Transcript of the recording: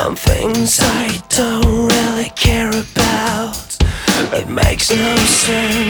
Some things I don't really care about. It makes no sense.